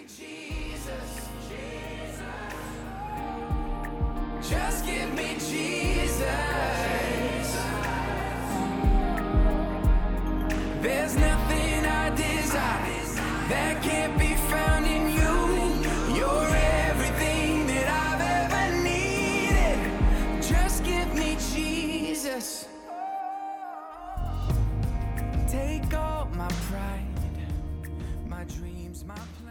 Jesus, Jesus. Just give me Jesus. There's nothing I desire that can't be found in you. You're everything that I've ever needed. Just give me Jesus. Take all my pride, my dreams, my plans.